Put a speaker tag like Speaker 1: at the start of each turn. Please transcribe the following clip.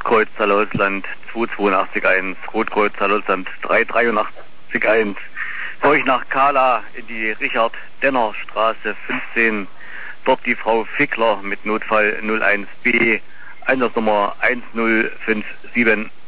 Speaker 1: Rotkreuz Zalausland 2881, Rotkreuz Zalausland 38381. Für euch nach Kala in die Richard-Denner-Straße 15. Dort die Frau Fickler mit Notfall 01B, Einsatznummer 1057.